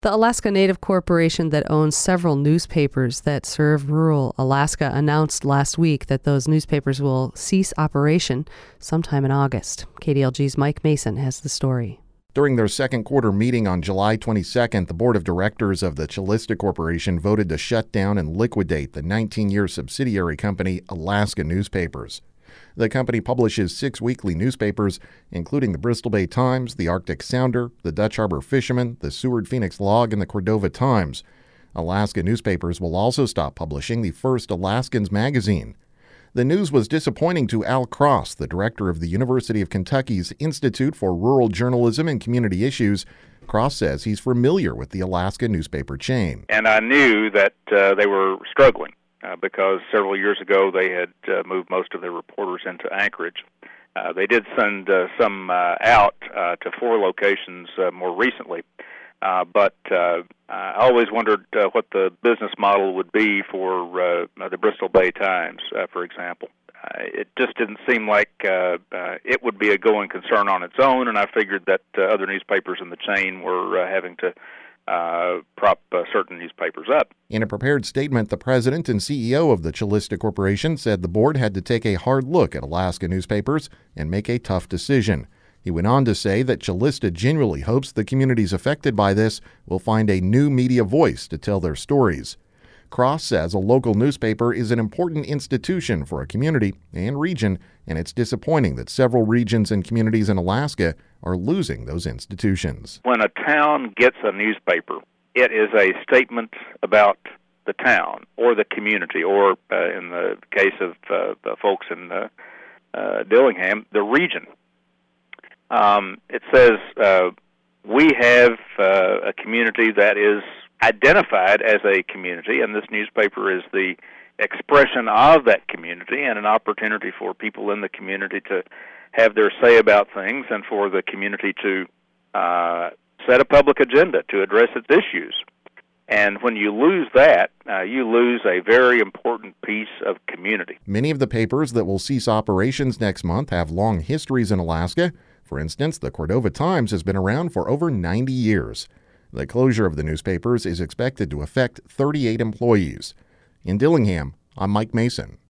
The Alaska Native Corporation that owns several newspapers that serve rural Alaska announced last week that those newspapers will cease operation sometime in August. KDLG's Mike Mason has the story. During their second quarter meeting on July 22nd, the board of directors of the Calista Corporation voted to shut down and liquidate the 19-year subsidiary company Alaska Newspapers. The company publishes 6 weekly newspapers, including the Bristol Bay Times, the Arctic Sounder, the Dutch Harbor Fisherman, the Seward Phoenix Log, and the Cordova Times. Alaska Newspapers will also stop publishing the First Alaskans magazine. The news was disappointing to Al Cross, the director of the University of Kentucky's Institute for Rural Journalism and Community Issues. Cross says he's familiar with the Alaska newspaper chain. And I knew that they were struggling. Because several years ago they had moved most of their reporters into Anchorage. They did send some out to 4 locations more recently, but I always wondered what the business model would be for the Bristol Bay Times, for example. It just didn't seem like it would be a going concern on its own, and I figured that other newspapers in the chain were having to prop certain newspapers up. In a prepared statement, the president and CEO of the Calista Corporation said the board had to take a hard look at Alaska newspapers and make a tough decision. He went on to say that Calista genuinely hopes the communities affected by this will find a new media voice to tell their stories. Cross says a local newspaper is an important institution for a community and region, and it's disappointing that several regions and communities in Alaska are losing those institutions. When a town gets a newspaper, it is a statement about the town or the community, or in the case of the folks in Dillingham, the region. It says we have a community that is identified as a community, and this newspaper is the expression of that community and an opportunity for people in the community to have their say about things and for the community to set a public agenda to address its issues. And when you lose that, you lose a very important piece of community. Many of the papers that will cease operations next month have long histories in Alaska. For instance, the Cordova Times has been around for over 90 years. The closure of the newspapers is expected to affect 38 employees. In Dillingham, I'm Mike Mason.